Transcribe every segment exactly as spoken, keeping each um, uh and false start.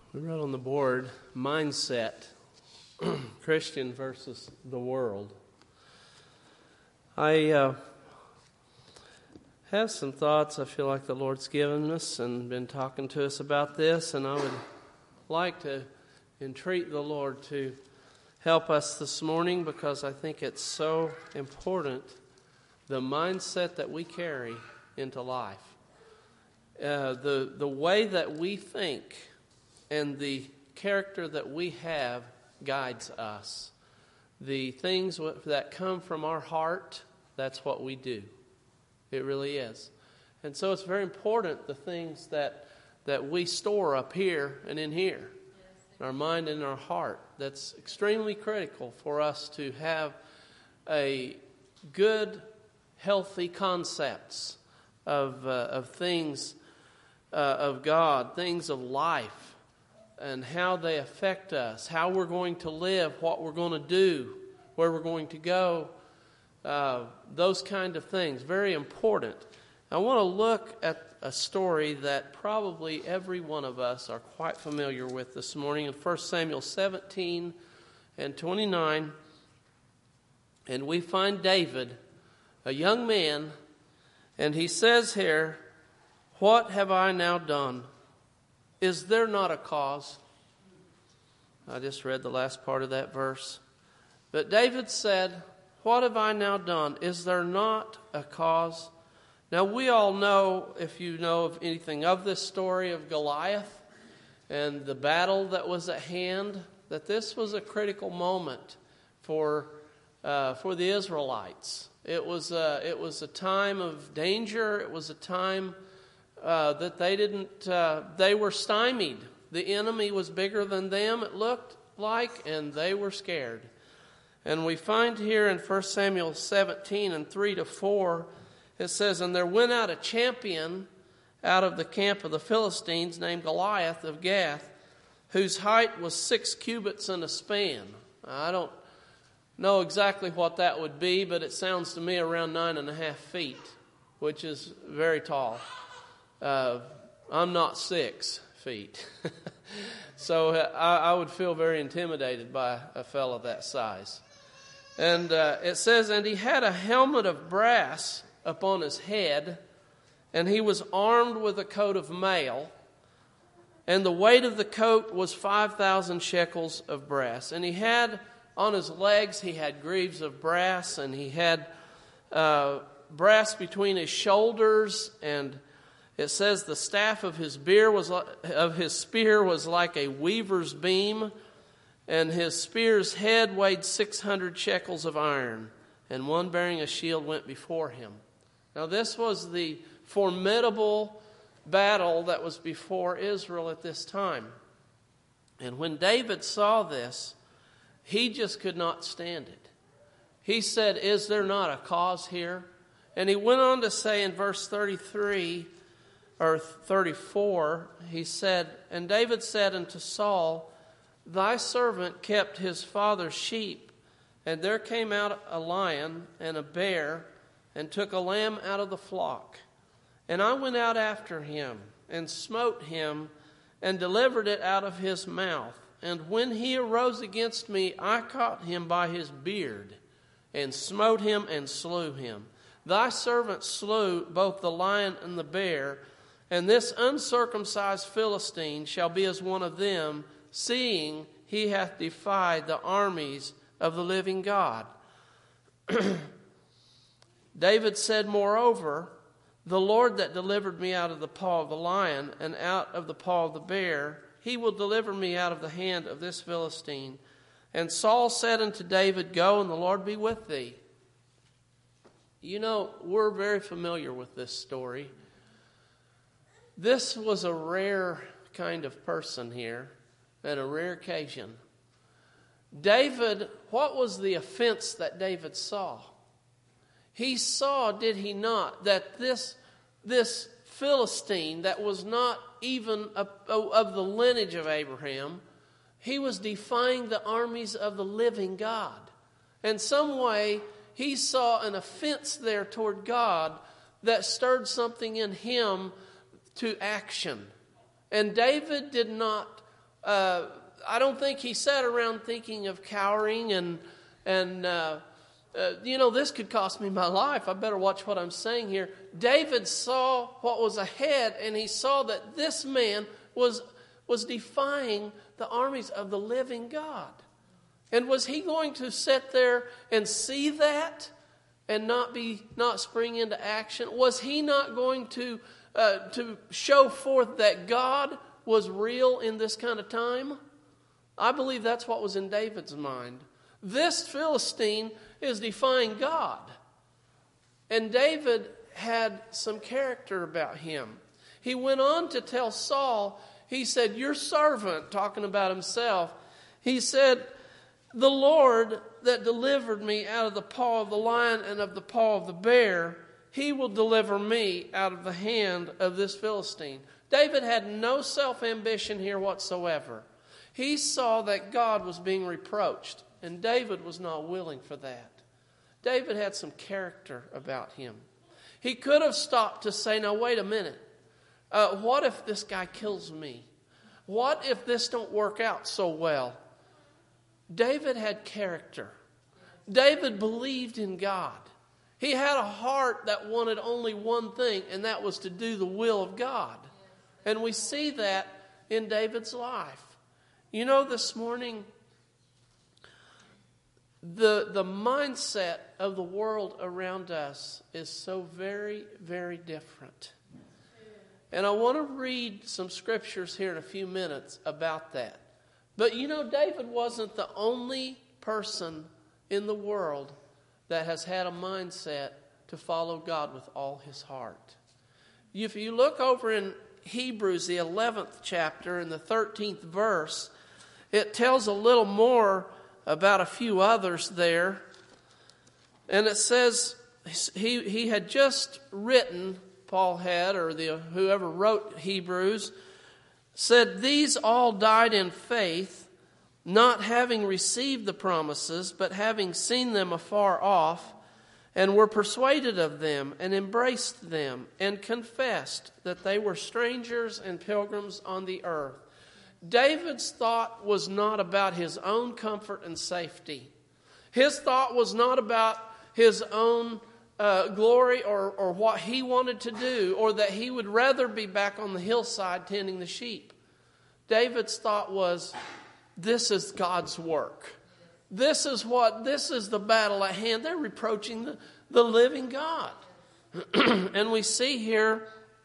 We wrote on the board, mindset, Christian versus the world. I uh, have some thoughts I feel like the Lord's given us and been talking to us about this, and I would like to entreat the Lord to help us this morning because I think it's so important, the mindset that we carry into life. Uh, the, the way that we think and the character that we have guides us. The things that come from our heart, that's what we do. It really is. And so it's very important, the things that that we store up here and in here, in our mind and our heart. That's extremely critical for us to have a good, healthy concepts of uh, of things uh, of God, things of life, and how they affect us, how we're going to live, what we're going to do, where we're going to go, uh, those kind of things. Very important. I want to look at a story that probably every one of us are quite familiar with this morning in First Samuel seventeen and twenty-nine. And we find David, a young man, and he says here, "What have I now done? Is there not a cause?" I just read the last part of that verse. But David said, "What have I now done? Is there not a cause?" Now we all know, if you know of anything of this story of Goliath and the battle that was at hand, that this was a critical moment for uh, for the Israelites. It was a, it was a time of danger. It was a time Uh, that they didn't, uh, they were stymied. The enemy was bigger than them, it looked like, and they were scared. And we find here in First Samuel seventeen and three to four, it says, "And there went out a champion out of the camp of the Philistines named Goliath of Gath, whose height was six cubits and a span." I don't know exactly what that would be, but it sounds to me around nine and a half feet, which is very tall. Uh, I'm not six feet. so uh, I, I would feel very intimidated by a fellow that size. And uh, it says, "And he had a helmet of brass upon his head, and he was armed with a coat of mail, and the weight of the coat was five thousand shekels of brass. And he had on his legs, he had greaves of brass, and he had uh, brass between his shoulders, and it says the staff of his spear was of his spear was like a weaver's beam, and his spear's head weighed six hundred shekels of iron, and one bearing a shield went before him." Now this was the formidable battle that was before Israel at this time. And when David saw this, he just could not stand it. He said, "Is there not a cause here?" And he went on to say in verse thirty-three, or thirty-four, he said, "And David said unto Saul, Thy servant kept his father's sheep, and there came out a lion and a bear, and took a lamb out of the flock. And I went out after him, and smote him, and delivered it out of his mouth. And when he arose against me, I caught him by his beard, and smote him, and slew him. Thy servant slew both the lion and the bear, and this uncircumcised Philistine shall be as one of them, seeing he hath defied the armies of the living God." David said, "Moreover, the Lord that delivered me out of the paw of the lion and out of the paw of the bear, he will deliver me out of the hand of this Philistine." And Saul said unto David, "Go, and the Lord be with thee." You know, we're very familiar with this story. This was a rare kind of person here, at a rare occasion. David, what was the offense that David saw? He saw, did he not, that this, this Philistine that was not even a, a, of the lineage of Abraham, he was defying the armies of the living God. In some way, he saw an offense there toward God that stirred something in him to action. And David did not uh, I don't think he sat around thinking of cowering and, and uh, uh, you know, this could cost me my life. I better watch what I'm saying here. David saw what was ahead, and he saw that this man was, was defying the armies of the living God. And was he going to sit there and see that and not be not spring into action? Was he not going to uh, to show forth that God was real in this kind of time? I believe that's what was in David's mind. This Philistine is defying God. And David had some character about him. He went on to tell Saul, he said, your servant, talking about himself, he said, the Lord that delivered me out of the paw of the lion and of the paw of the bear, he will deliver me out of the hand of this Philistine. David had no self-ambition here whatsoever. He saw that God was being reproached, and David was not willing for that. David had some character about him. He could have stopped to say, now wait a minute. Uh, what if this guy kills me? What if this don't work out so well? David had character. David believed in God. He had a heart that wanted only one thing, and that was to do the will of God. And we see that in David's life. You know, this morning, the, the mindset of the world around us is so very, very different. And I want to read some scriptures here in a few minutes about that. But you know, David wasn't the only person in the world that has had a mindset to follow God with all his heart. If you look over in Hebrews, the eleventh chapter, in the thirteenth verse, it tells a little more about a few others there. And it says he, he had just written, Paul had, or the whoever wrote Hebrews, said, these all died in faith, not having received the promises, but having seen them afar off, and were persuaded of them, and embraced them, and confessed that they were strangers and pilgrims on the earth. David's thought was not about his own comfort and safety. His thought was not about his own uh, glory or, or what he wanted to do, or that he would rather be back on the hillside tending the sheep. David's thought was, this is God's work. This is what, this is the battle at hand. They're reproaching the, the living God. And we see here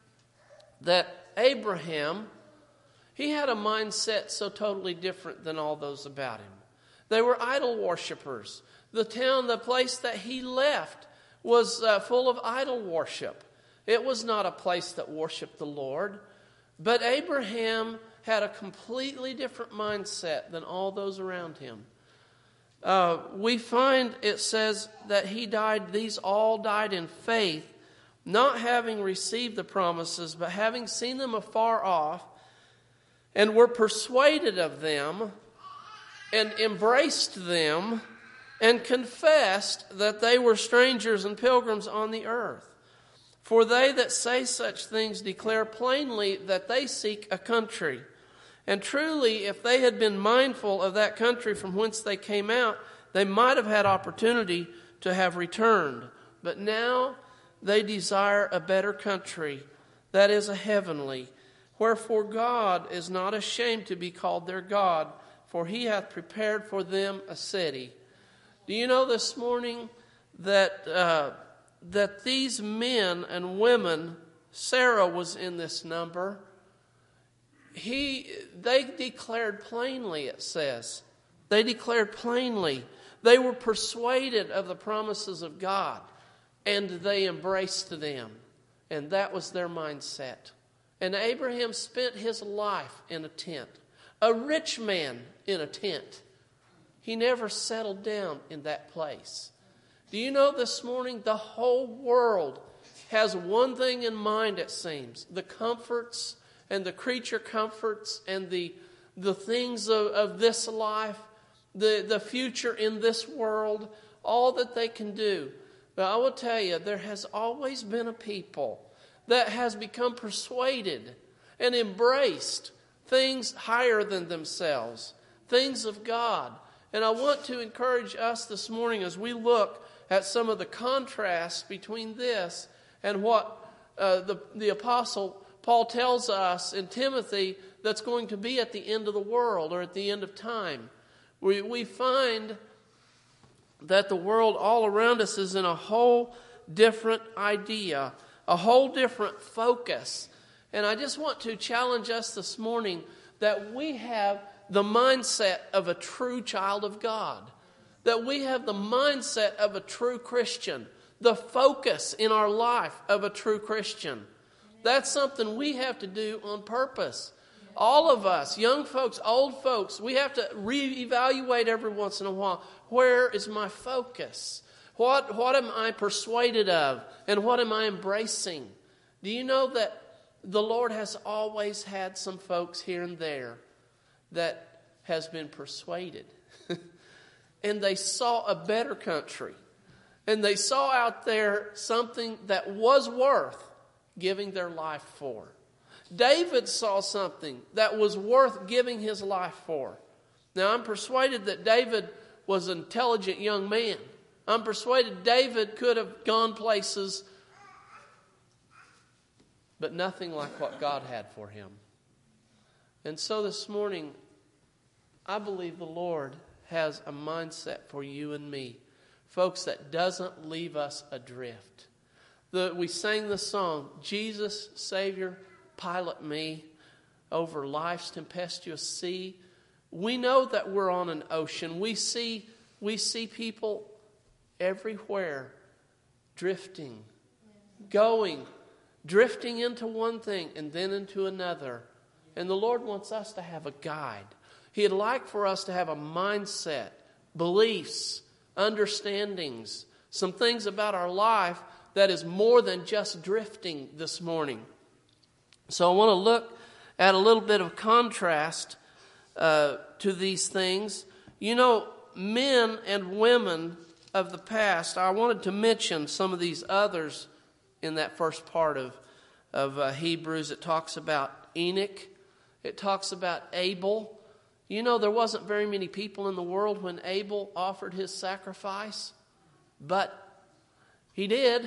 that Abraham, he had a mindset so totally different than all those about him. They were idol worshipers. The town, the place that he left was uh, full of idol worship. It was not a place that worshiped the Lord. But Abraham had a completely different mindset than all those around him. Uh, we find it says that he died, these all died in faith, not having received the promises, but having seen them afar off, and were persuaded of them, and embraced them, and confessed that they were strangers and pilgrims on the earth. For they that say such things declare plainly that they seek a country. And truly, if they had been mindful of that country from whence they came out, they might have had opportunity to have returned. But now they desire a better country, that is a heavenly. Wherefore God is not ashamed to be called their God, for he hath prepared for them a city. Do you know this morning that uh, that these men and women, Sarah was in this number, He, they declared plainly, it says. They declared plainly. They were persuaded of the promises of God, and they embraced them. And that was their mindset. And Abraham spent his life in a tent. A rich man in a tent. He never settled down in that place. Do you know this morning, the whole world has one thing in mind, it seems. The comforts and the creature comforts and the the things of, of this life, the, the future in this world, all that they can do. But I will tell you, there has always been a people that has become persuaded and embraced things higher than themselves, things of God. And I want to encourage us this morning as we look at some of the contrasts between this and what uh, the, the Apostle Paul tells us in Timothy that's going to be at the end of the world or at the end of time. We, we find that the world all around us is in a whole different idea, a whole different focus. And I just want to challenge us this morning that we have the mindset of a true child of God, that we have the mindset of a true Christian, the focus in our life of a true Christian. That's something we have to do on purpose. All of us, young folks, old folks, we have to reevaluate every once in a while. Where is my focus? What, what am I persuaded of? And what am I embracing? Do you know that the Lord has always had some folks here and there that has been persuaded? And they saw a better country. And they saw out there something that was worth giving their life for. David saw something that was worth giving his life for. Now, I'm persuaded that David was an intelligent young man. I'm persuaded David could have gone places, but nothing like what God had for him. And so this morning, I believe the Lord has a mindset for you and me, folks, that doesn't leave us adrift. The, we sang the song, Jesus, Savior, pilot me over life's tempestuous sea. We know that we're on an ocean. We see, we see people everywhere drifting, going, drifting into one thing and then into another. And the Lord wants us to have a guide. He'd like for us to have a mindset, beliefs, understandings, some things about our life that is more than just drifting this morning. So I want to look at a little bit of contrast uh, to these things. You know, men and women of the past, I wanted to mention some of these others in that first part of, of uh, Hebrews. It talks about Enoch. It talks about Abel. You know, there wasn't very many people in the world when Abel offered his sacrifice, but he did.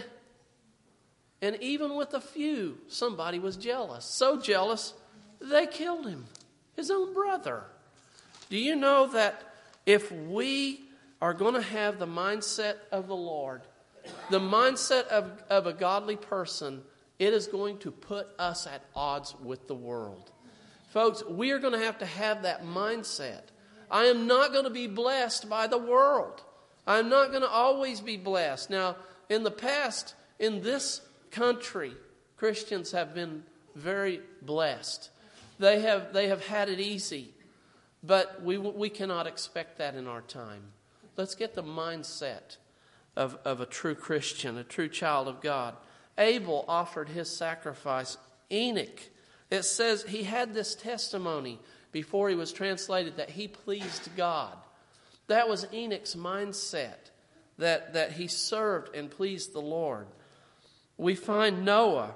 And even with a few, somebody was jealous. So jealous, they killed him, his own brother. Do you know that if we are going to have the mindset of the Lord, the mindset of, of a godly person, it is going to put us at odds with the world. Folks, we are going to have to have that mindset. I am not going to be blessed by the world. I'm not going to always be blessed. Now, in the past, in this country, Christians have been very blessed. They have they have had it easy, but we we cannot expect that in our time. Let's get the mindset of, of a true Christian, a true child of God. Abel offered his sacrifice. Enoch, it says he had this testimony before he was translated that he pleased God. That was Enoch's mindset, that, that he served and pleased the Lord. We find Noah,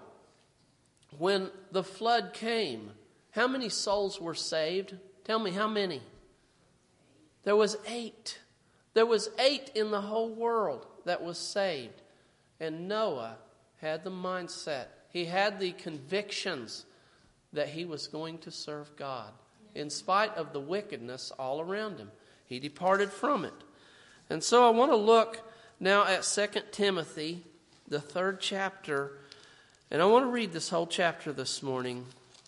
when the flood came, how many souls were saved? Tell me, how many? There was eight. There was eight in the whole world that was saved. And Noah had the mindset. He had the convictions that he was going to serve God. In spite of the wickedness all around him, he departed from it. And so I want to look now at Second Timothy, the third chapter, and I want to read this whole chapter this morning.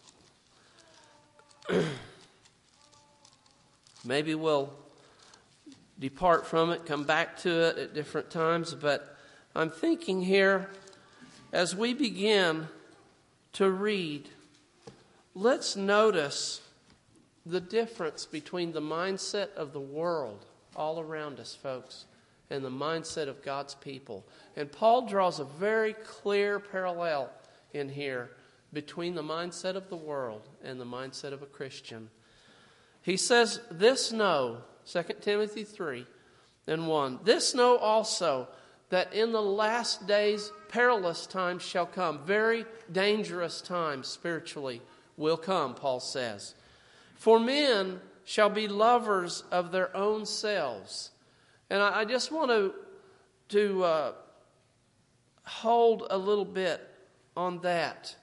Maybe we'll depart from it, come back to it at different times, but I'm thinking here, as we begin to read, let's notice the difference between the mindset of the world all around us, folks, and the mindset of God's people. And Paul draws a very clear parallel in here between the mindset of the world and the mindset of a Christian. He says, this know, Second Timothy three and one, this know also that in the last days perilous times shall come. Very dangerous times spiritually will come, Paul says. For men shall be lovers of their own selves. And I, I just want to, to uh, hold a little bit on that.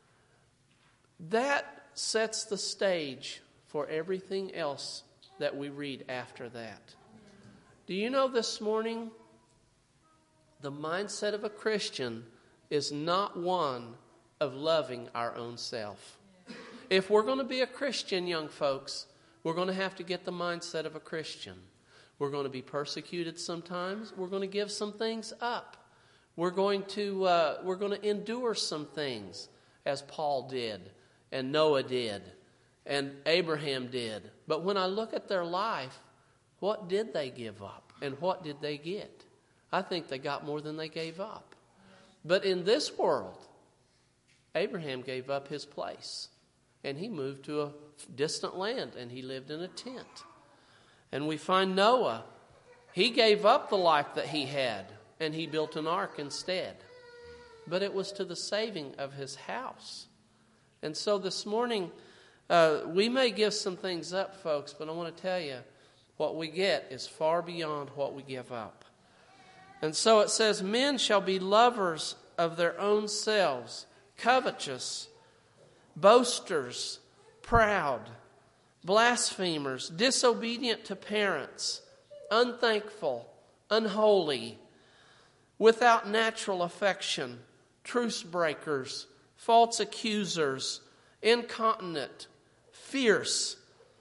That sets the stage for everything else that we read after that. Do you know this morning, the mindset of a Christian is not one of loving our own self. If we're going to be a Christian, young folks, we're going to have to get the mindset of a Christian. We're going to be persecuted sometimes. We're going to give some things up. We're going to uh, we're going to endure some things, as Paul did, and Noah did, and Abraham did. But when I look at their life, what did they give up? And what did they get? I think they got more than they gave up. But in this world, Abraham gave up his place. And he moved to a distant land, and he lived in a tent. And we find Noah. He gave up the life that he had, and he built an ark instead. But it was to the saving of his house. And so this morning, uh, we may give some things up, folks, but I want to tell you, what we get is far beyond what we give up. And so it says, men shall be lovers of their own selves, covetous, boasters, proud, blasphemers, disobedient to parents, unthankful, unholy, without natural affection, truce breakers, false accusers, incontinent, fierce,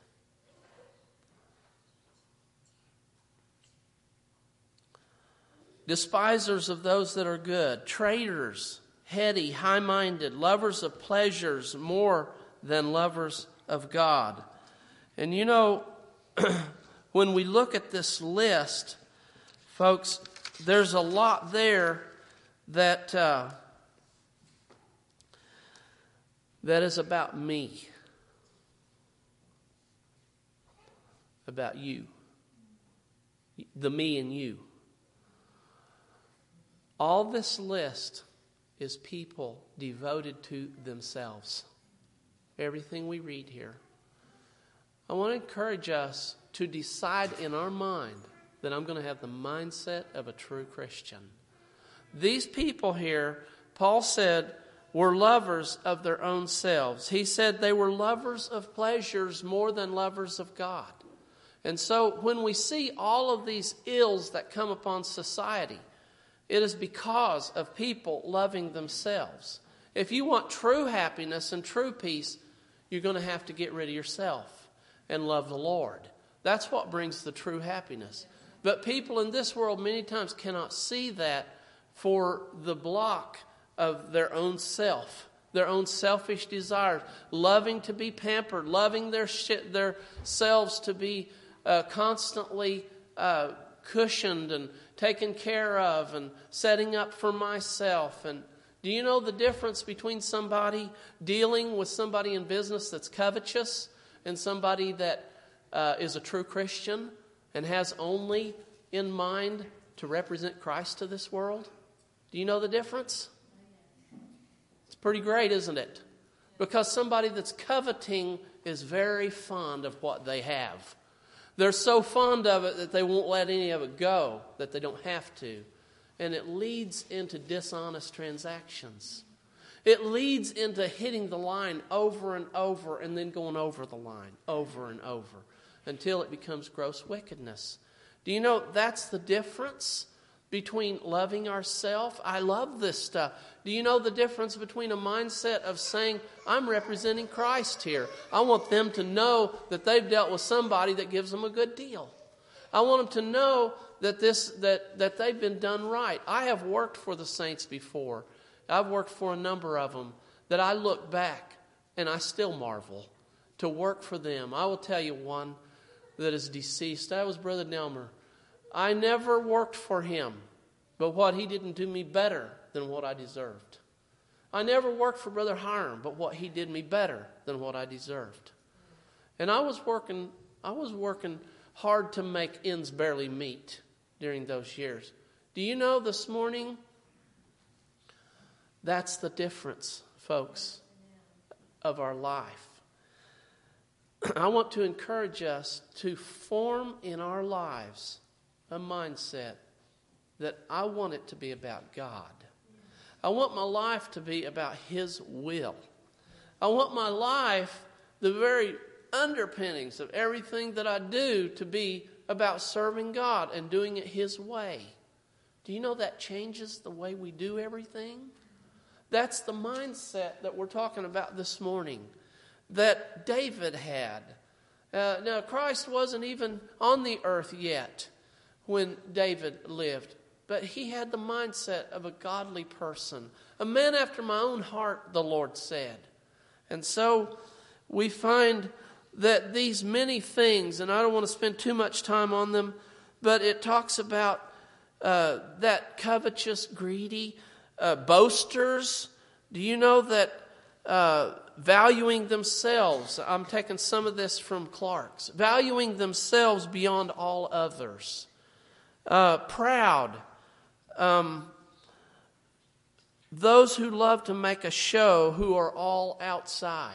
despisers of those that are good, traitors, heady, high-minded, lovers of pleasures more than lovers of God. And you know, when we look at this list, folks, there's a lot there that uh, that is about me, about you, the me and you. All this list is people devoted to themselves. Everything we read here. I want to encourage us to decide in our mind that I'm going to have the mindset of a true Christian. These people here, Paul said, were lovers of their own selves. He said they were lovers of pleasures more than lovers of God. And so when we see all of these ills that come upon society, it is because of people loving themselves. If you want true happiness and true peace, you're going to have to get rid of yourself and love the Lord. That's what brings the true happiness. But people in this world many times cannot see that for the block of their own self, their own selfish desires, loving to be pampered, loving their shit, their selves to be uh, constantly uh, cushioned and taken care of and setting up for myself. And do you know the difference between somebody dealing with somebody in business that's covetous and somebody that uh, is a true Christian and has only in mind to represent Christ to this world? Do you know the difference? It's pretty great, isn't it? Because somebody that's coveting is very fond of what they have. They're so fond of it that they won't let any of it go, that they don't have to. And it leads into dishonest transactions. It leads into hitting the line over and over and then going over the line over and over until it becomes gross wickedness. Do you know that's the difference between loving ourselves? I love this stuff. Do you know the difference between a mindset of saying, I'm representing Christ here. I want them to know that they've dealt with somebody that gives them a good deal. I want them to know that this that, that they've been done right. I have worked for the saints before. I've worked for a number of them that I look back and I still marvel to work for them. I will tell you one that is deceased. That was Brother Nelmer. I never worked for him, but what he didn't do me better than what I deserved. I never worked for Brother Hiram, but what he did me better than what I deserved. And I was working, I was working hard to make ends barely meet during those years. Do you know this morning? That's the difference, folks, of our life. I want to encourage us to form in our lives a mindset that I want it to be about God. I want my life to be about His will. I want my life, the very underpinnings of everything that I do, to be about serving God and doing it His way. Do you know that changes the way we do everything? That's the mindset that we're talking about this morning, that David had. Uh, now, Christ wasn't even on the earth yet when David lived, but he had the mindset of a godly person, a man after my own heart, the Lord said. And so we find that these many things, and I don't want to spend too much time on them, but it talks about uh, that covetous, greedy, uh, boasters. Do you know that uh, valuing themselves, I'm taking some of this from Clark's, valuing themselves beyond all others, uh, proud, um, those who love to make a show, who are all outside.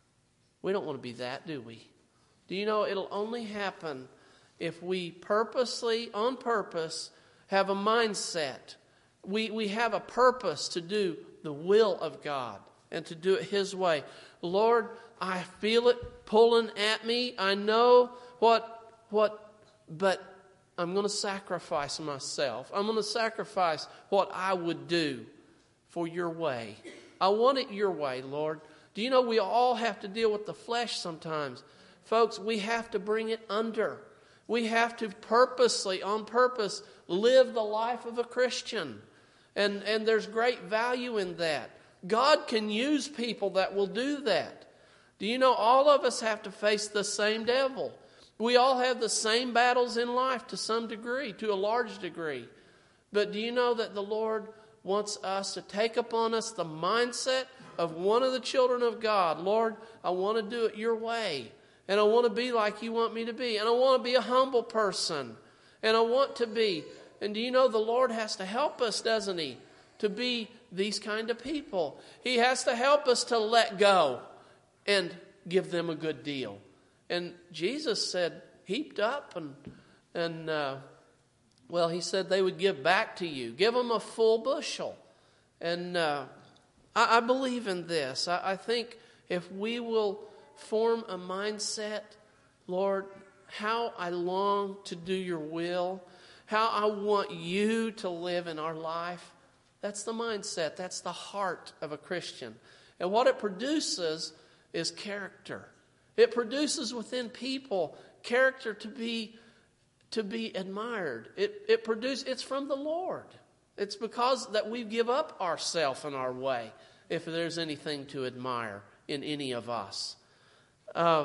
We don't want to be that, do we? Do you know it'll only happen if we purposely, on purpose, have a mindset. We, we have a purpose to do the will of God and to do it His way. Lord, I feel it pulling at me. I know what, what, but I'm going to sacrifice myself. I'm going to sacrifice what I would do for your way. I want it your way, Lord. Do you know we all have to deal with the flesh sometimes? Folks, we have to bring it under. We have to purposely, on purpose, live the life of a Christian. And, and there's great value in that. God can use people that will do that. Do you know all of us have to face the same devil? We all have the same battles in life to some degree, to a large degree. But do you know that the Lord wants us to take upon us the mindset of one of the children of God? Lord, I want to do it your way. And I want to be like you want me to be. And I want to be a humble person. And I want to be. And do you know the Lord has to help us, doesn't He? To be these kind of people. He has to help us to let go and give them a good deal. And Jesus said, heaped up and, and uh, well, He said they would give back to you. Give them a full bushel. And uh, I, I believe in this. I, I think if we will form a mindset, Lord, how I long to do your will, how I want you to live in our life. That's the mindset. That's the heart of a Christian. And what it produces is character. It produces within people character to be to be admired. It it produce it's from the Lord. It's because that we give up ourself and our way, if there's anything to admire in any of us. Uh,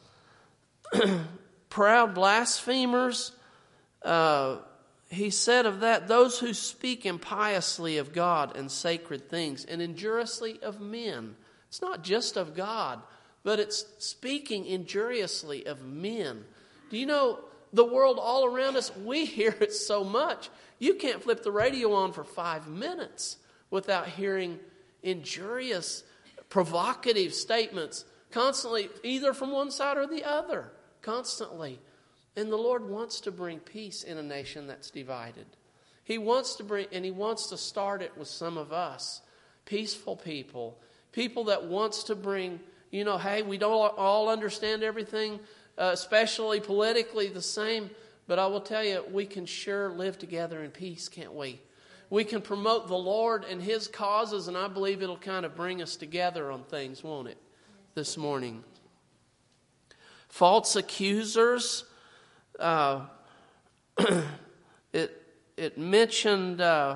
proud blasphemers, uh, he said of that, those who speak impiously of God and sacred things, and injuriously of men. It's not just of God, but it's speaking injuriously of men. Do you know the world all around us, we hear it so much. You can't flip the radio on for five minutes without hearing injurious, provocative statements constantly, either from one side or the other, constantly. And the Lord wants to bring peace in a nation that's divided. He wants to bring, and He wants to start it with some of us, peaceful people, people that wants to bring, you know, hey, we don't all understand everything, uh, especially politically the same, but I will tell you, we can sure live together in peace, can't we? We can promote the Lord and His causes, and I believe it'll kind of bring us together on things, won't it, this morning? False accusers. Uh, it it mentioned uh,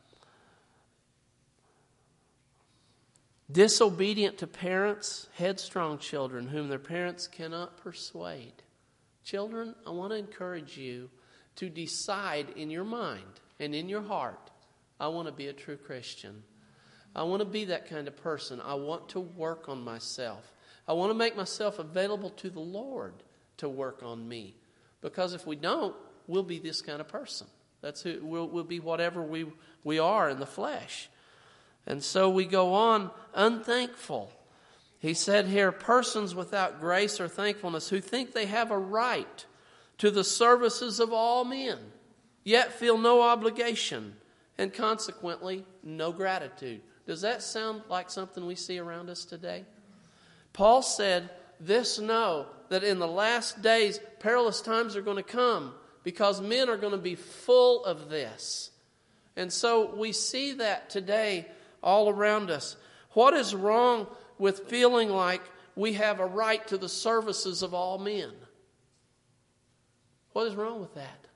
disobedient to parents, headstrong children whom their parents cannot persuade. Children, I want to encourage you to decide in your mind and in your heart, I want to be a true Christian. I want to be that kind of person. I want to work on myself. I want to make myself available to the Lord to work on me. Because if we don't, we'll be this kind of person. That's who we'll, we'll be whatever we, we are in the flesh. And so we go on, unthankful. He said here, persons without grace or thankfulness who think they have a right to the services of all men, yet feel no obligation and consequently no gratitude. Does that sound like something we see around us today? Paul said, this know that in the last days perilous times are going to come because men are going to be full of this. And so we see that today all around us. What is wrong with feeling like we have a right to the services of all men? What is wrong with that?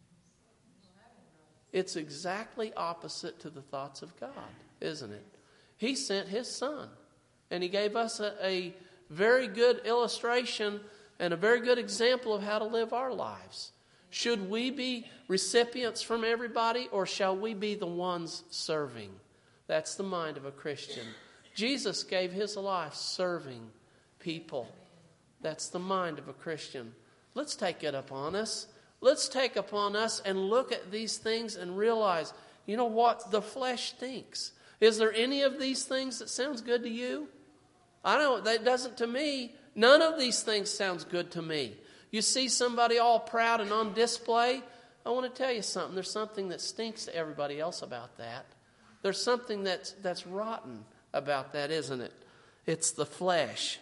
It's exactly opposite to the thoughts of God, isn't it? He sent His Son, and He gave us a, a very good illustration and a very good example of how to live our lives. Should we be recipients from everybody, or shall we be the ones serving? That's the mind of a Christian. Jesus gave His life serving people. That's the mind of a Christian. Let's take it upon us. Let's take upon us and look at these things and realize, you know what? The flesh stinks. Is there any of these things that sounds good to you? I don't. That doesn't to me. None of these things sounds good to me. You see somebody all proud and on display. I want to tell you something. There's something that stinks to everybody else about that. There's something that's that's rotten about that, isn't it? It's the flesh.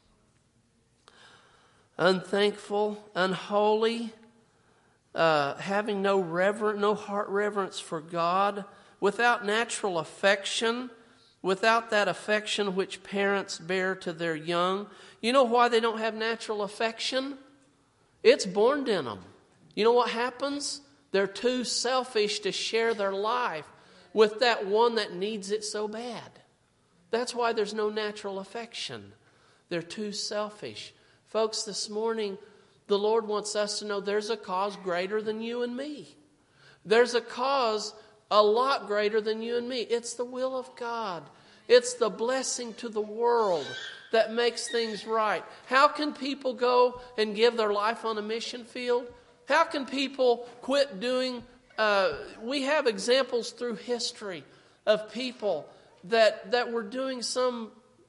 Unthankful, unholy, uh, having no reverence, no heart reverence for God, without natural affection, without that affection which parents bear to their young. You know why they don't have natural affection? It's born in them. You know what happens? They're too selfish to share their life with that one that needs it so bad. That's why there's no natural affection. They're too selfish. Folks, this morning, the Lord wants us to know there's a cause greater than you and me. There's a cause a lot greater than you and me. It's the will of God. It's the blessing to the world that makes things right. How can people go and give their life on a mission field? How can people quit doing... Uh, we have examples through history of people that, that were doing some,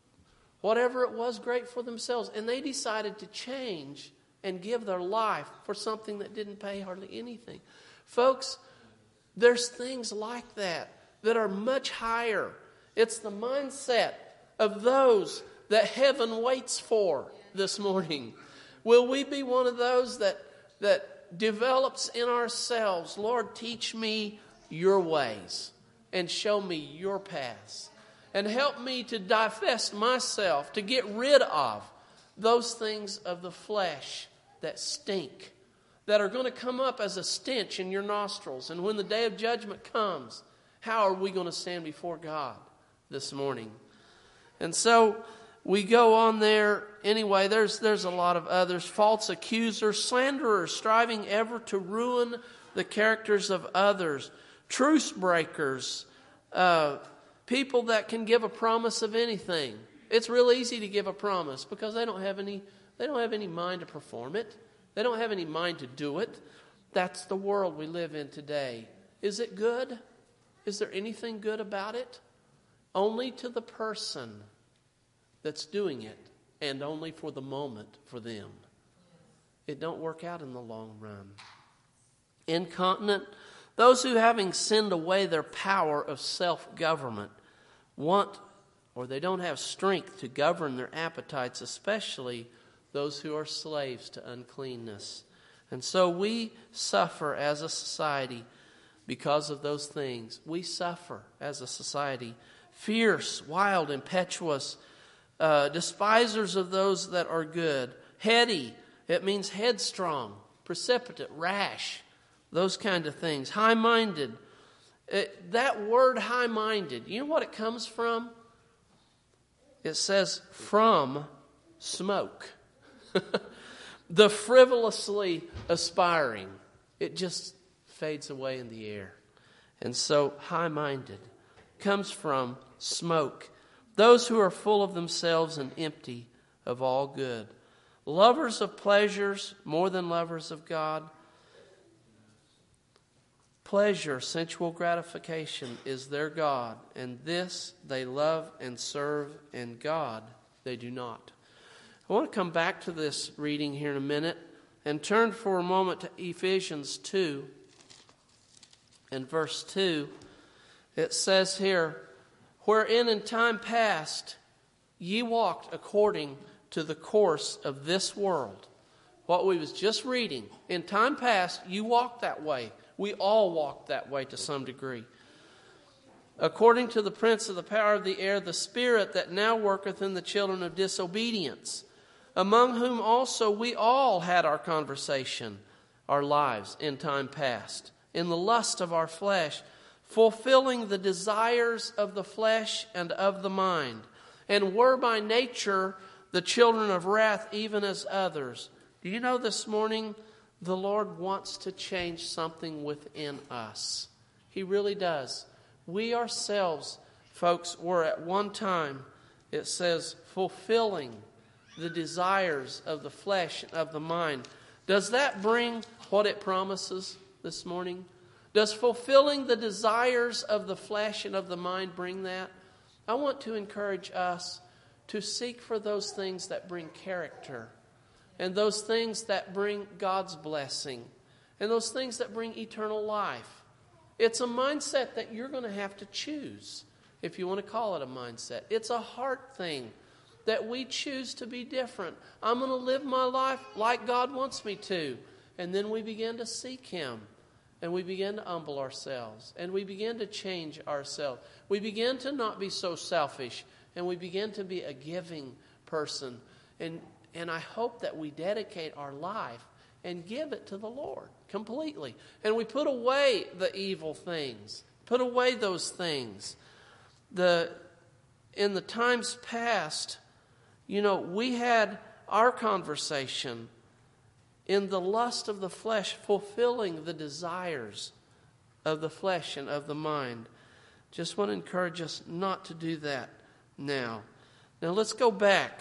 whatever it was, great for themselves. And they decided to change and give their life for something that didn't pay hardly anything. Folks, there's things like that that are much higher. It's the mindset of those that heaven waits for this morning. Will we be one of those that that develops in ourselves, Lord, teach me your ways and show me your paths. And help me to divest myself, to get rid of those things of the flesh that stink, that are going to come up as a stench in your nostrils. And when the day of judgment comes, how are we going to stand before God this morning? And so we go on there. Anyway, there's there's a lot of others. False accusers, slanderers, striving ever to ruin the characters of others. Truce breakers, uh, people that can give a promise of anything. It's real easy to give a promise because they don't have any they don't have any mind to perform it. They don't have any mind to do it. That's the world we live in today. Is it good? Is there anything good about it? Only to the person that's doing it, and only for the moment for them. It don't work out in the long run. Incontinent, those who having sinned away their power of self-government want, or they don't have strength to govern their appetites, especially those who are slaves to uncleanness. And so we suffer as a society because of those things. We suffer as a society. Fierce, wild, impetuous, Uh, despisers of those that are good. Heady, it means headstrong, precipitate, rash, those kind of things. High-minded. It, that word high-minded, you know what it comes from? It says from smoke. The frivolously aspiring. It just fades away in the air. And so high-minded comes from smoke. Those who are full of themselves and empty of all good. Lovers of pleasures more than lovers of God. Pleasure, sensual gratification is their God, and this they love and serve, and God they do not. I want to come back to this reading here in a minute and turn for a moment to Ephesians two. In verse two, it says here, wherein in time past ye walked according to the course of this world. What we was just reading. In time past, you walked that way. We all walked that way to some degree. According to the prince of the power of the air, the spirit that now worketh in the children of disobedience, among whom also we all had our conversation, our lives in time past, in the lust of our flesh, fulfilling the desires of the flesh and of the mind, and were by nature the children of wrath, even as others. Do you know this morning the Lord wants to change something within us? He really does. We ourselves, folks, were at one time, it says, fulfilling the desires of the flesh and of the mind. Does that bring what it promises this morning? Does fulfilling the desires of the flesh and of the mind bring that? I want to encourage us to seek for those things that bring character, and those things that bring God's blessing, and those things that bring eternal life. It's a mindset that you're going to have to choose, if you want to call it a mindset. It's a heart thing that we choose to be different. I'm going to live my life like God wants me to. And then we begin to seek Him, and we begin to humble ourselves, and we begin to change ourselves. We begin to not be so selfish, and we begin to be a giving person. And And I hope that we dedicate our life and give it to the Lord completely. And we put away the evil things. Put away those things. The in the times past, you know, we had our conversation in the lust of the flesh, fulfilling the desires of the flesh and of the mind. Just want to encourage us not to do that now. Now let's go back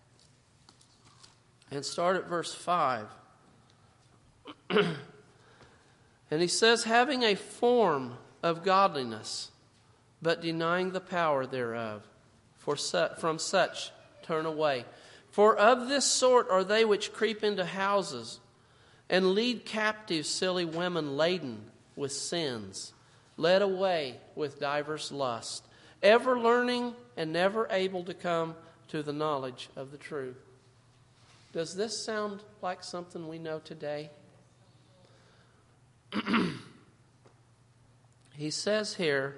and start at verse five. And he says, having a form of godliness, but denying the power thereof, for su- from such turn away. For of this sort are they which creep into houses, and lead captive silly women laden with sins, led away with divers lusts, ever learning and never able to come to the knowledge of the truth. Does this sound like something we know today? He says here,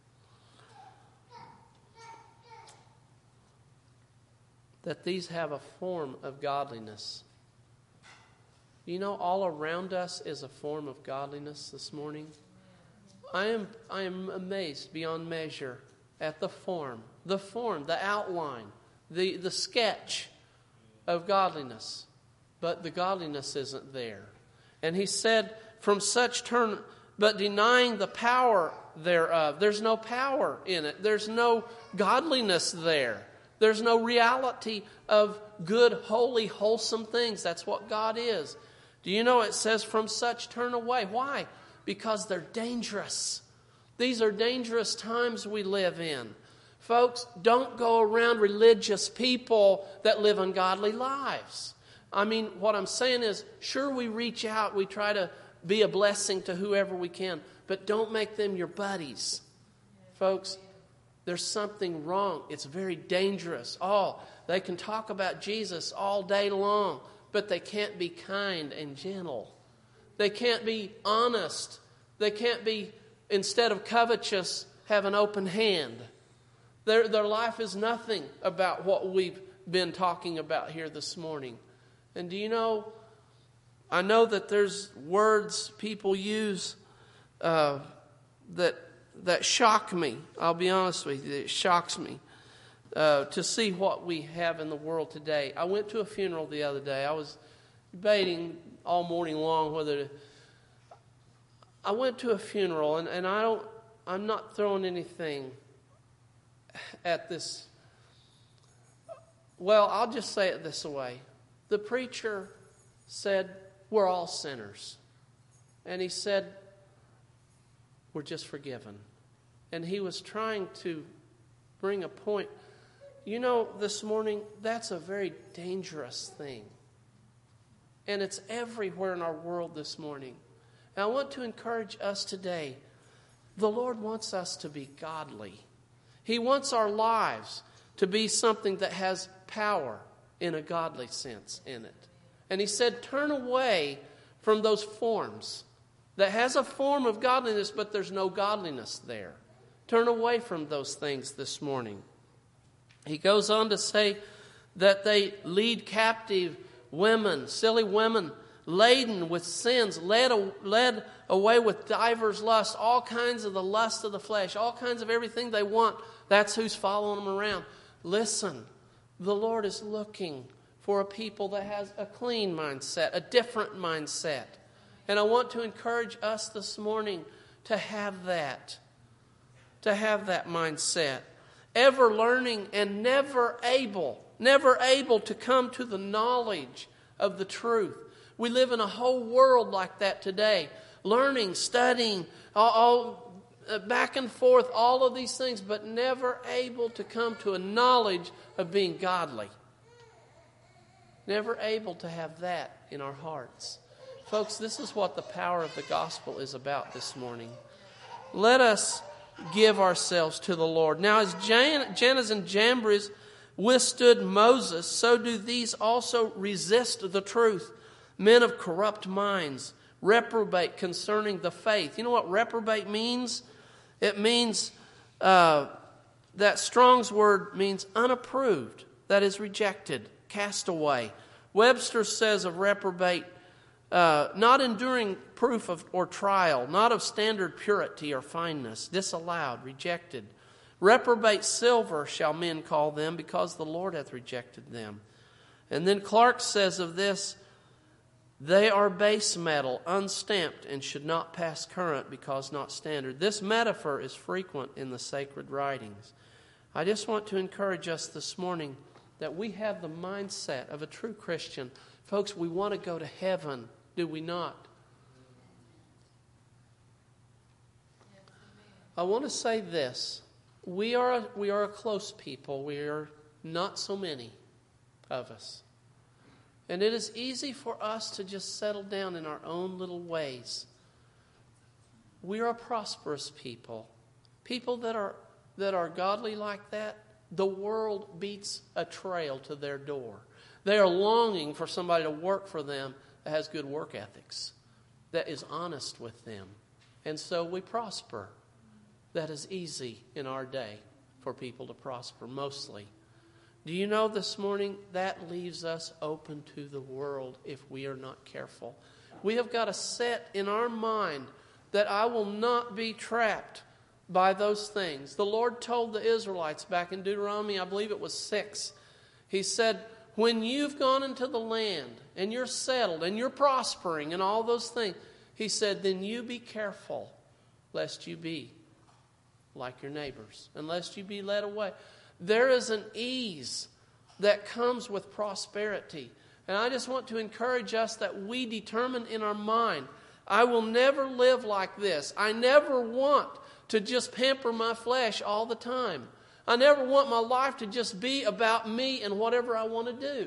that these have a form of godliness. You know, all around us is a form of godliness this morning. I am, I am amazed beyond measure at the form, the form, the outline, the, the sketch of godliness, but the godliness isn't there. And he said, from such turn, but denying the power thereof. There's no power in it. There's no godliness there. There's no reality of good, holy, wholesome things. That's what God is. Do you know it says from such turn away? Why? Because they're dangerous. These are dangerous times we live in. Folks, don't go around religious people that live ungodly lives. I mean, what I'm saying is, sure, we reach out, we try to be a blessing to whoever we can, but don't make them your buddies. Folks, there's something wrong. It's very dangerous. Oh, they can talk about Jesus all day long, but they can't be kind and gentle. They can't be honest. They can't be, instead of covetous, have an open hand. Their, their life is nothing about what we've been talking about here this morning. And do you know, I know that there's words people use uh, that that shock me. I'll be honest with you, it shocks me uh, to see what we have in the world today. I went to a funeral the other day. I was debating all morning long whether to... I went to a funeral, and, and I don't, I'm not throwing anything at this. Well, I'll just say it this way. The preacher said, we're all sinners. And he said, we're just forgiven. And he was trying to bring a point. You know, this morning, that's a very dangerous thing. And it's everywhere in our world this morning. And I want to encourage us today. The Lord wants us to be godly. He wants our lives to be something that has power in a godly sense in it. And He said, turn away from those forms that has a form of godliness, but there's no godliness there. Turn away from those things this morning. He goes on to say that they lead captive women, silly women, laden with sins, led, led away with divers lusts, all kinds of the lust of the flesh, all kinds of everything they want. That's who's following them around. Listen, the Lord is looking for a people that has a clean mindset, a different mindset. And I want to encourage us this morning to have that, to have that mindset. Ever learning and never able, never able to come to the knowledge of the truth. We live in a whole world like that today. Learning, studying, all, all uh, back and forth, all of these things, but never able to come to a knowledge of being godly. Never able to have that in our hearts. Folks, this is what the power of the gospel is about this morning. Let us give ourselves to the Lord. Now, as Jan, Jannes and Jambres withstood Moses, so do these also resist the truth. Men of corrupt minds, reprobate concerning the faith. You know what reprobate means? It means, uh, that Strong's word means unapproved, that is rejected, cast away. Webster says of reprobate, Uh, not enduring proof of or trial, not of standard purity or fineness, disallowed, rejected. Reprobate silver shall men call them, because the Lord hath rejected them. And then Clark says of this, they are base metal, unstamped, and should not pass current because not standard. This metaphor is frequent in the sacred writings. I just want to encourage us this morning that we have the mindset of a true Christian. Folks, we want to go to heaven, do we not? I want to say this. We are a, we are a close people. We are not so many of us. And it is easy for us to just settle down in our own little ways. We are a prosperous people. People that are that are godly like that, the world beats a trail to their door. They are longing for somebody to work for them that has good work ethics, that is honest with them. And so we prosper. That is easy in our day for people to prosper, mostly. Do you know this morning that leaves us open to the world if we are not careful? We have got to set in our mind that I will not be trapped by those things. The Lord told the Israelites back in Deuteronomy, I believe it was six, He said, when you've gone into the land and you're settled and you're prospering and all those things, He said, then you be careful lest you be like your neighbors, and lest you be led away. There is an ease that comes with prosperity. And I just want to encourage us that we determine in our mind, I will never live like this. I never want to just pamper my flesh all the time. I never want my life to just be about me and whatever I want to do.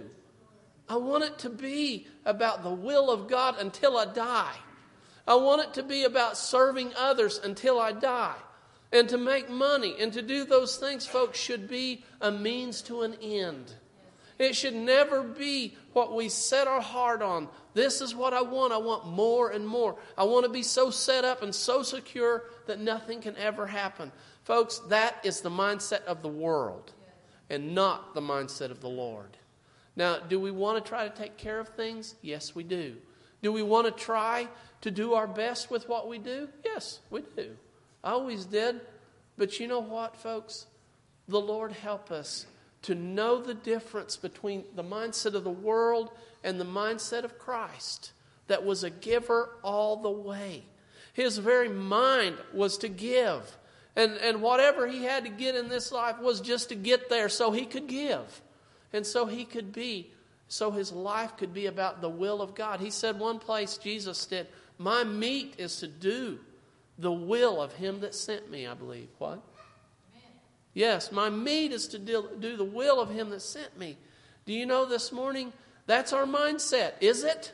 I want it to be about the will of God until I die. I want it to be about serving others until I die. And to make money and to do those things, folks, should be a means to an end. It should never be what we set our heart on. This is what I want. I want more and more. I want to be so set up and so secure that nothing can ever happen. Folks, that is the mindset of the world and not the mindset of the Lord. Now, do we want to try to take care of things? Yes, we do. Do we want to try to do our best with what we do? Yes, we do. I always did. But you know what, folks? The Lord help us to know the difference between the mindset of the world and the mindset of Christ, that was a giver all the way. His very mind was to give. And, and whatever he had to get in this life was just to get there so he could give. And so he could be, so his life could be about the will of God. He said one place, Jesus said, my meat is to do the will of him that sent me, I believe. What? Amen. Yes, my meat is to do the will of him that sent me. Do you know this morning, that's our mindset, is it?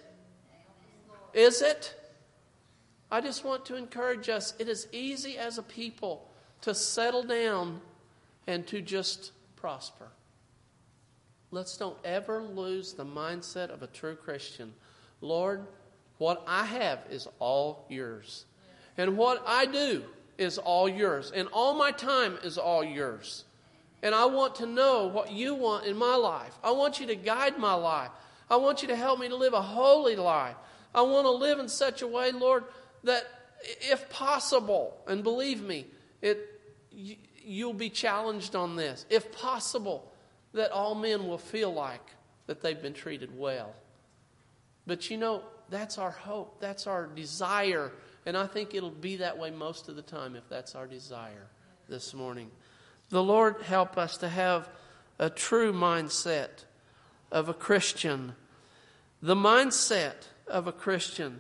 Is it? I just want to encourage us. It is easy as a people to settle down and to just prosper. Let's don't ever lose the mindset of a true Christian. Lord, what I have is all yours. And what I do is all yours. And all my time is all yours. And I want to know what you want in my life. I want you to guide my life. I want you to help me to live a holy life. I want to live in such a way, Lord, that if possible, and believe me, it you, you'll be challenged on this. If possible, that all men will feel like that they've been treated well. But you know, that's our hope. That's our desire. And I think it'll be that way most of the time if that's our desire this morning. The Lord help us to have a true mindset of a Christian. The mindset of a Christian,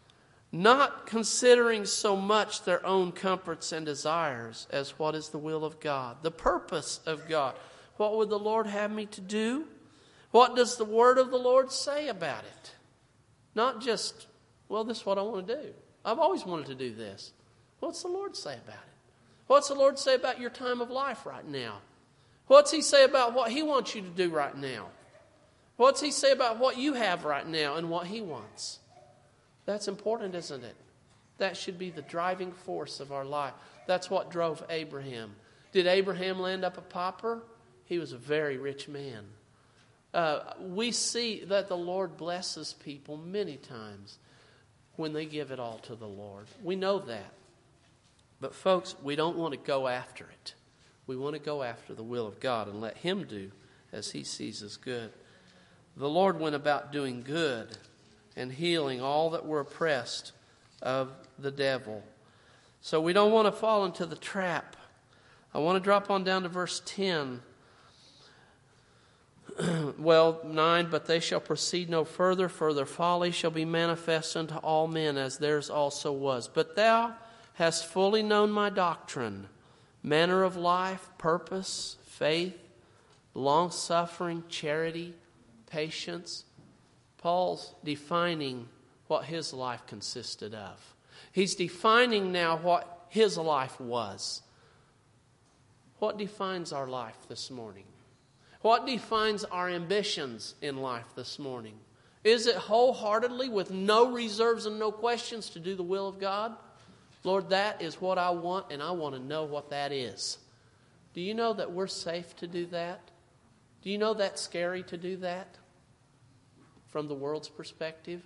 not considering so much their own comforts and desires as what is the will of God, the purpose of God. What would the Lord have me to do? What does the word of the Lord say about it? Not just, well, this is what I want to do. I've always wanted to do this. What's the Lord say about it? What's the Lord say about your time of life right now? What's He say about what He wants you to do right now? What's He say about what you have right now and what He wants? That's important, isn't it? That should be the driving force of our life. That's what drove Abraham. Did Abraham land up a pauper? He was a very rich man. Uh, we see that the Lord blesses people many times when they give it all to the Lord. We know that. But folks, we don't want to go after it. We want to go after the will of God and let Him do as He sees as good. The Lord went about doing good and healing all that were oppressed of the devil. So we don't want to fall into the trap. I want to drop on down to verse ten. Well, nine, but they shall proceed no further, for their folly shall be manifest unto all men, as theirs also was. But thou hast fully known my doctrine, manner of life, purpose, faith, long-suffering, charity, patience. Paul's defining what his life consisted of. He's defining now what his life was. What defines our life this morning? What defines our ambitions in life this morning? Is it wholeheartedly, with no reserves and no questions, to do the will of God? Lord, that is what I want, and I want to know what that is. Do you know that we're safe to do that? Do you know that's scary to do that? From the world's perspective?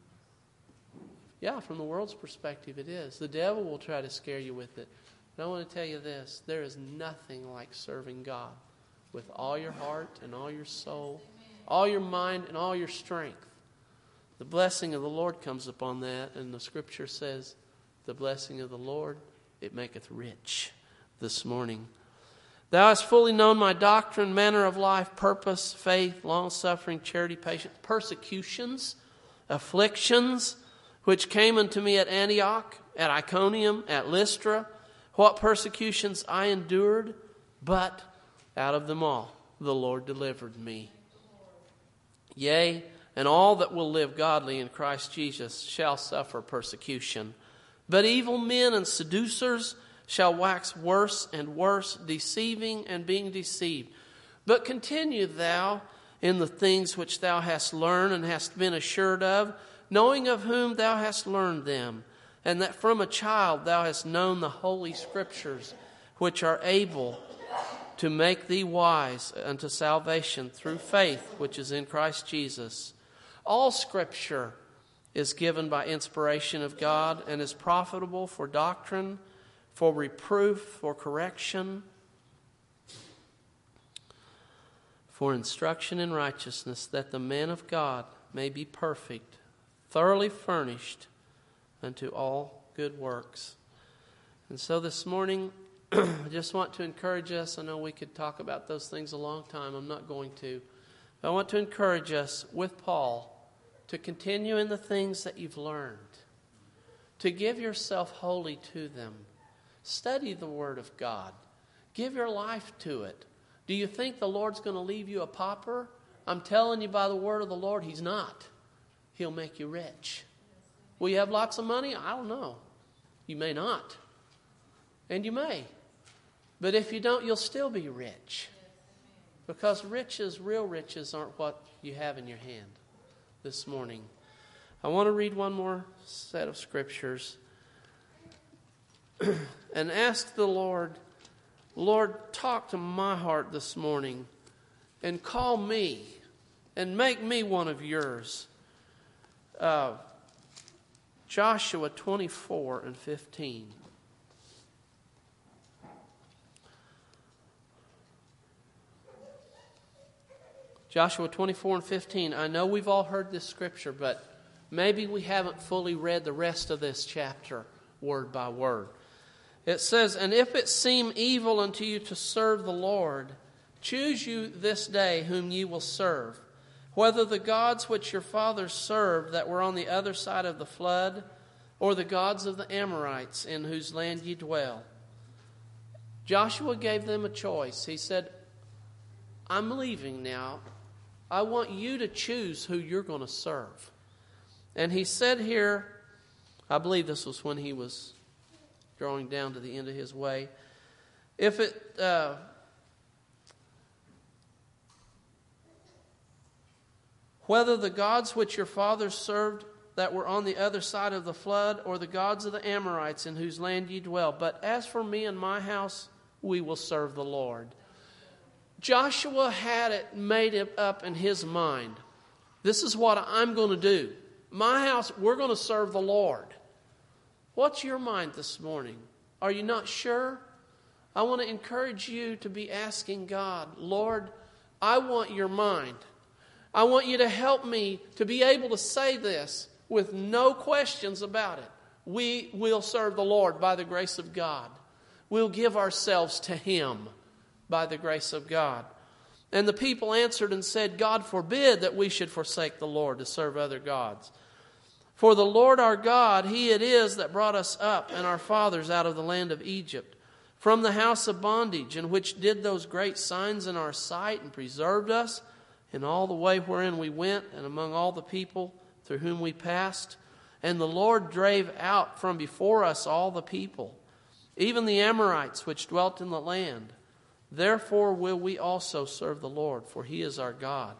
Yeah, from the world's perspective it is. The devil will try to scare you with it. But I want to tell you this. There is nothing like serving God with all your heart and all your soul, all your mind and all your strength. The blessing of the Lord comes upon that, and the Scripture says, the blessing of the Lord, it maketh rich this morning. Thou hast fully known my doctrine, manner of life, purpose, faith, long-suffering, charity, patience, persecutions, afflictions, which came unto me at Antioch, at Iconium, at Lystra. What persecutions I endured, but out of them all the Lord delivered me. Yea, and all that will live godly in Christ Jesus shall suffer persecution. But evil men and seducers shall wax worse and worse, deceiving and being deceived. But continue thou in the things which thou hast learned and hast been assured of, knowing of whom thou hast learned them, and that from a child thou hast known the holy Scriptures, which are able to make thee wise unto salvation through faith which is in Christ Jesus. All Scripture is given by inspiration of God and is profitable for doctrine, for reproof, for correction, for instruction in righteousness, that the man of God may be perfect, thoroughly furnished unto all good works. And so this morning, I just want to encourage us. I know we could talk about those things a long time. I'm not going to. But I want to encourage us with Paul to continue in the things that you've learned, to give yourself wholly to them. Study the Word of God. Give your life to it. Do you think the Lord's going to leave you a pauper? I'm telling you by the word of the Lord, He's not. He'll make you rich. Will you have lots of money? I don't know. You may not. And you may. But if you don't, you'll still be rich. Because riches, real riches, aren't what you have in your hand this morning. I want to read one more set of scriptures and ask the Lord, Lord, talk to my heart this morning and call me and make me one of yours. Uh, Joshua twenty-four and fifteen. Joshua twenty-four and fifteen. I know we've all heard this scripture, but maybe we haven't fully read the rest of this chapter word by word. It says, "And if it seem evil unto you to serve the Lord, choose you this day whom ye will serve, whether the gods which your fathers served that were on the other side of the flood, or the gods of the Amorites in whose land ye dwell." Joshua gave them a choice. He said, I'm leaving now. I want you to choose who you're going to serve. And he said here, I believe this was when he was drawing down to the end of his way, if it... Uh, whether the gods which your fathers served that were on the other side of the flood, or the gods of the Amorites in whose land ye dwell. But as for me and my house, we will serve the Lord. Joshua had it made it up in his mind. This is what I'm going to do. My house, we're going to serve the Lord. What's your mind this morning? Are you not sure? I want to encourage you to be asking God, Lord, I want your mind. I want you to help me to be able to say this with no questions about it. We will serve the Lord by the grace of God. We'll give ourselves to Him by the grace of God. And the people answered and said, God forbid that we should forsake the Lord to serve other gods. For the Lord our God, He it is that brought us up and our fathers out of the land of Egypt, from the house of bondage, in which did those great signs in our sight and preserved us in all the way wherein we went, and among all the people through whom we passed. And the Lord drave out from before us all the people, even the Amorites which dwelt in the land. Therefore will we also serve the Lord, for He is our God.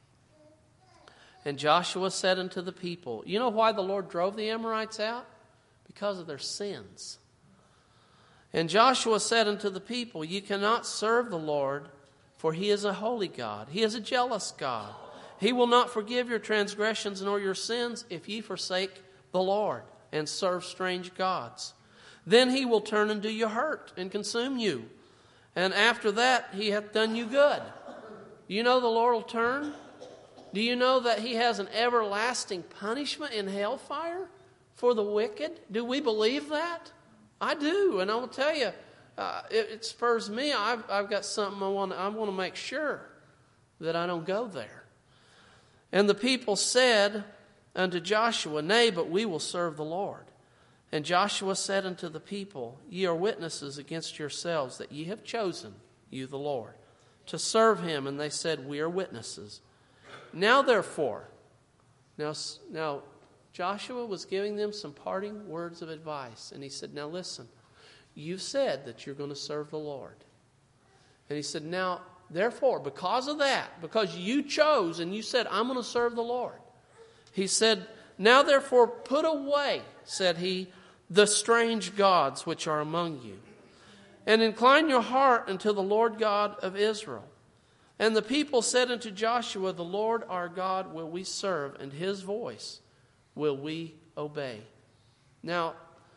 And Joshua said unto the people, you know why the Lord drove the Amorites out? Because of their sins. And Joshua said unto the people, ye cannot serve the Lord, for He is a holy God. He is a jealous God. He will not forgive your transgressions nor your sins if ye forsake the Lord and serve strange gods. Then He will turn and do you hurt and consume you. And after that He hath done you good. You know the Lord will turn? Do you know that He has an everlasting punishment in hellfire for the wicked? Do we believe that? I do. And I will tell you, Uh, it, it spurs me. I've, I've got something I want. I want to make sure that I don't go there. And the people said unto Joshua, nay, but we will serve the Lord. And Joshua said unto the people, ye are witnesses against yourselves that ye have chosen, you the Lord, to serve Him. And they said, we are witnesses. Now therefore, now, now Joshua was giving them some parting words of advice. And he said, now listen. You've said that you're going to serve the Lord. And he said, now, therefore, because of that, because you chose and you said, I'm going to serve the Lord. He said, now, therefore, put away, said he, the strange gods which are among you, and incline your heart unto the Lord God of Israel. And the people said unto Joshua, the Lord our God will we serve, and His voice will we obey. Now,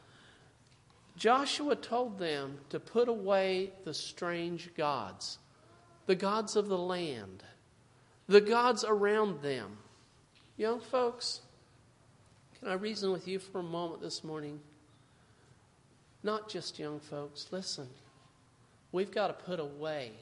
Joshua told them to put away the strange gods, the gods of the land, the gods around them. Young folks, can I reason with you for a moment this morning? Not just young folks, listen. We've got to put away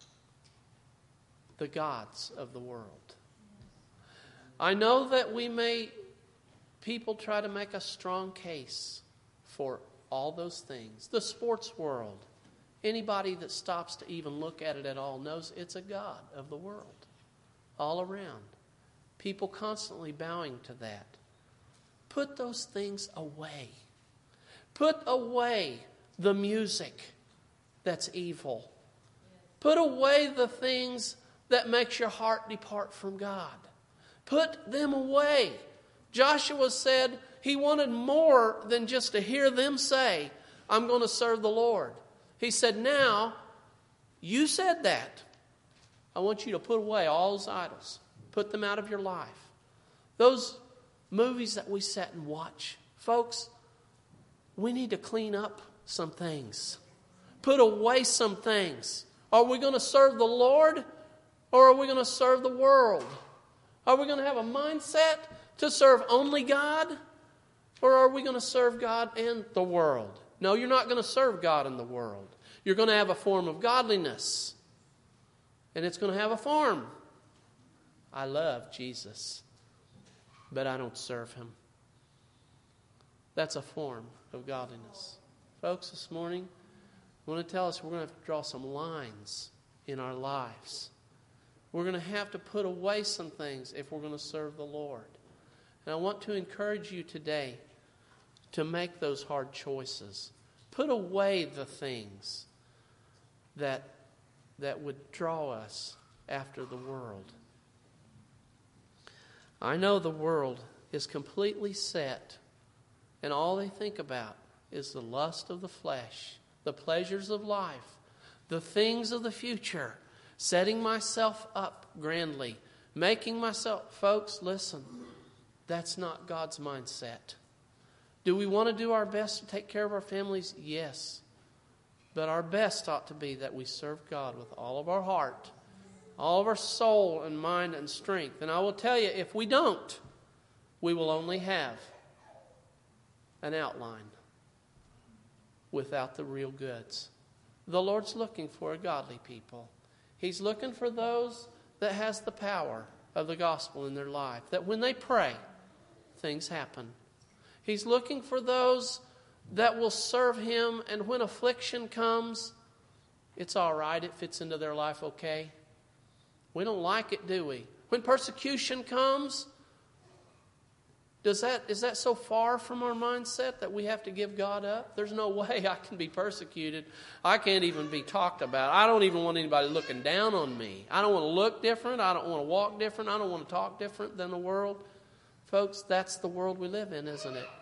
the gods of the world. I know that we may, people try to make a strong case for all those things. The sports world Anybody that stops to even look at it at all knows it's a god of the world all around. People constantly bowing to that. Put those things away. Put away the music that's evil. Put away the things that makes your heart depart from God. Put them away. Joshua said he wanted more than just to hear them say, I'm going to serve the Lord. He said, now, you said that. I want you to put away all those idols. Put them out of your life. Those movies that we sit and watch, folks, we need to clean up some things. Put away some things. Are we going to serve the Lord or are we going to serve the world? Are we going to have a mindset to serve only God or are we going to serve God and the world? No, you're not going to serve God and the world. You're going to have a form of godliness. And it's going to have a form. I love Jesus, but I don't serve Him. That's a form of godliness. Folks, this morning, I want to tell us we're going to have to draw some lines in our lives. We're going to have to put away some things if we're going to serve the Lord. And I want to encourage you today to make those hard choices. Put away the things that, that would draw us after the world. I know the world is completely set, and all they think about is the lust of the flesh, the pleasures of life, the things of the future, setting myself up grandly, making myself... Folks, listen, that's not God's mindset. Do we want to do our best to take care of our families? Yes. But our best ought to be that we serve God with all of our heart, all of our soul and mind and strength. And I will tell you, if we don't, we will only have an outline without the real goods. The Lord's looking for a godly people. He's looking for those that has the power of the gospel in their life, that when they pray, things happen. He's looking for those that will serve Him, and when affliction comes, it's all right. It fits into their life okay. We don't like it, do we? When persecution comes, does that is that so far from our mindset that we have to give God up? There's no way I can be persecuted. I can't even be talked about. I don't even want anybody looking down on me. I don't want to look different. I don't want to walk different. I don't want to talk different than the world. Folks, that's the world we live in, isn't it?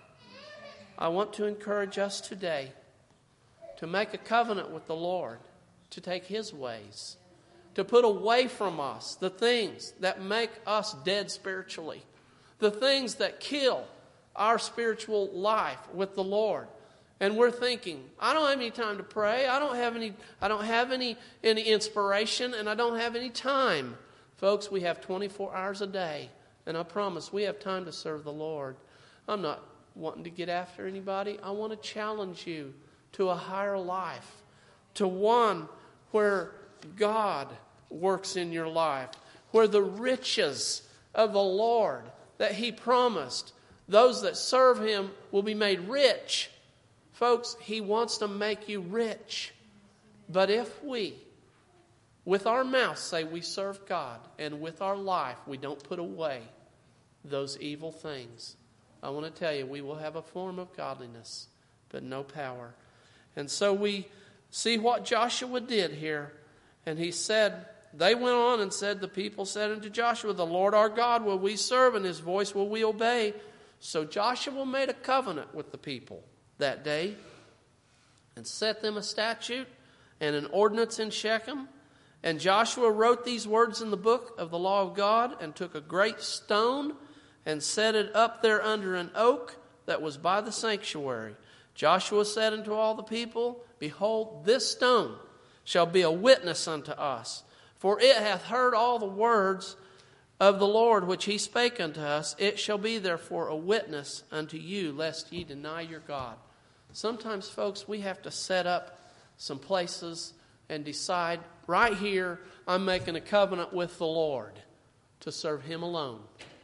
I want to encourage us today to make a covenant with the Lord, to take His ways, to put away from us the things that make us dead spiritually, the things that kill our spiritual life with the Lord. And we're thinking, I don't have any time to pray. I don't have any I don't have any any inspiration, and I don't have any time. Folks, we have twenty-four hours a day, and I promise we have time to serve the Lord. I'm not wanting to get after anybody. I want to challenge you to a higher life, to one where God works in your life, where the riches of the Lord that He promised, those that serve Him will be made rich. Folks, He wants to make you rich. But if we, with our mouth, say we serve God, and with our life we don't put away those evil things, I want to tell you, we will have a form of godliness, but no power. And so we see what Joshua did here. And he said, they went on and said, the people said unto Joshua, the Lord our God will we serve, and His voice will we obey. So Joshua made a covenant with the people that day and set them a statute and an ordinance in Shechem. And Joshua wrote these words in the book of the law of God and took a great stone and set it up there under an oak that was by the sanctuary. Joshua said unto all the people, behold, this stone shall be a witness unto us, for it hath heard all the words of the Lord which He spake unto us. It shall be therefore a witness unto you, lest ye deny your God. Sometimes, folks, we have to set up some places and decide, right here, I'm making a covenant with the Lord to serve Him alone,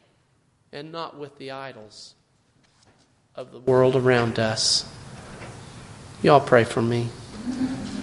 and not with the idols of the world around us. Y'all pray for me.